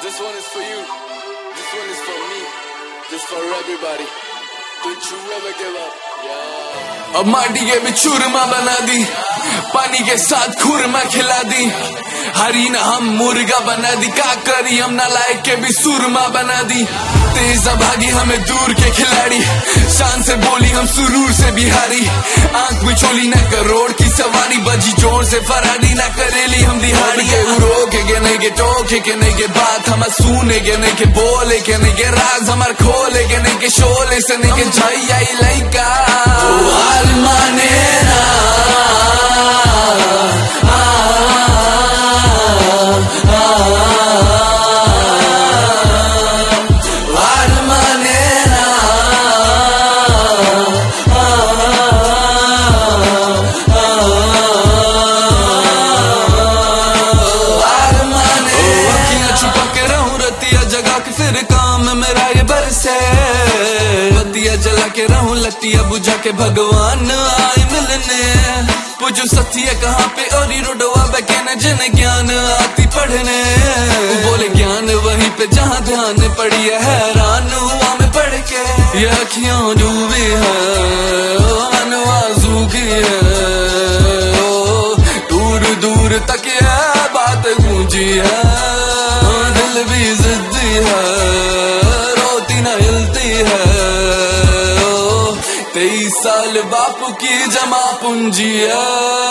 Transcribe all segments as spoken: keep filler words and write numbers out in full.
This one is for you. This one is for me. Just for everybody. Don't you ever give up. Yeah. अब माटी के बिचूरमा बना दी, पानी के साथ खुरमा खिला दी, हरी ना हम मुर्गा बना दी, का करी हम नालायक के भी सुरमा बना दी। तेज भागी हमें दूर के खिलाड़ी, शान से बोली हम सुरूर से बिहारी, आंख में चोली ना करोड़ की सवारी, बजी जोर से फरारी ना करेली हम दिहाड़ी। के रोके के नहीं के टोके के नहीं के बात हम सुने के नहीं के बोले के नहीं के राज हमार खोले के नहीं के शोले से नहीं के झाई आई लइका हाल माने ना फिर काम मेरा ये बरसे, बत्तियां जला के रहूं लट्टियां बुझा के भगवान आए मिलने, पूछो सत्य कहाँ पे और रोडवा बैठे जिन ज्ञान आती पढ़ने, बोले ज्ञान वहीं पे जहाँ ध्यान पड़ी है, हैरान हुआ मैं पढ़ के, ये अखियां डूबी है आंसू की है, दूर दूर तक ये बात गूंजी है, दिल भी जिद्दी है, रोती ना हिलती है, तेईस साल बापू की जमा पूंजी है,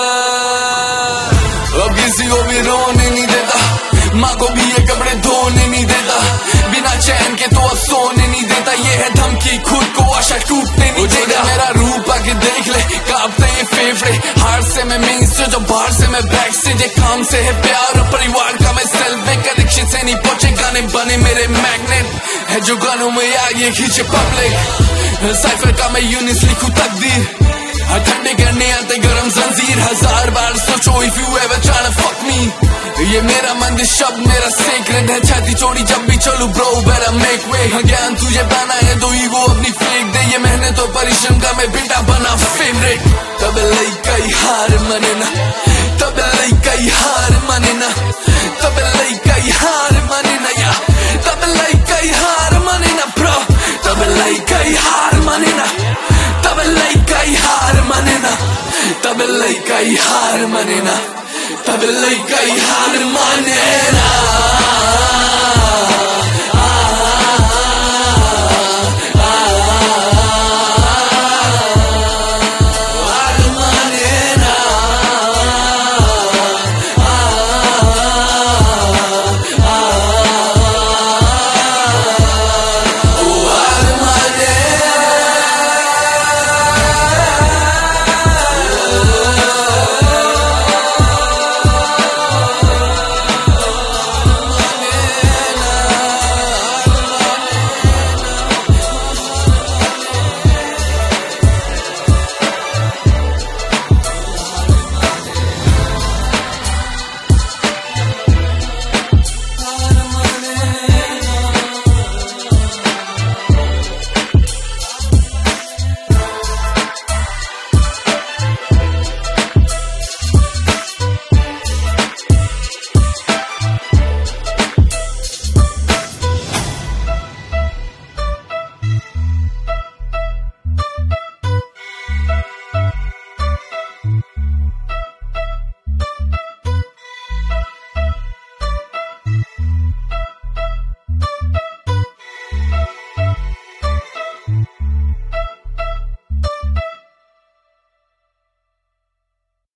अब किसी को भी रोने नहीं देता, माँ को भी ये कपड़े धोने नहीं देता, बिना चैन के तो अब सोने नहीं देता, ये है धमकी खुद को आशा टूटने नहीं देगा, मेरा रूप आके देख ले कांपते ये फेफड़े, हार से मैं मेन से जो बाहर से मैं बैक से, जे काम से है प्यार और परिवार का मैं सेल्फ में कनेक्शन से नहीं पहुंचे, गाने बने मेरे मैग्नेट है जो गानों में आगे खींचे पब्लिक, साइफर का मैं यूनिस लिखूं तकदीर, ठंडे करने आते गरम जंजीर, हजार बार सोचो if you ever try to fuck me, ये मेरा मंदिर शब्द मेरा सेक्रेट है, छाती चोड़ी जब भी चलूं ब्रो बेटर मेक वे, ज्ञान तुझे बना है तो ईगो अपनी फेंक दे, ये मेहनत और परिश्रम का मैं बेटा बना फेवरेट, तब लइका ही हार माने ना, तब लइका ही हार माने ना, तब लइका ही हार माने ना या, तब लइका ही हार माने ना ब्रो, तब लइका ही हार माने ना, तब लइका ही हार माने ना, तब लइका ही हार माने ना, तब लइका ही हार माने ना।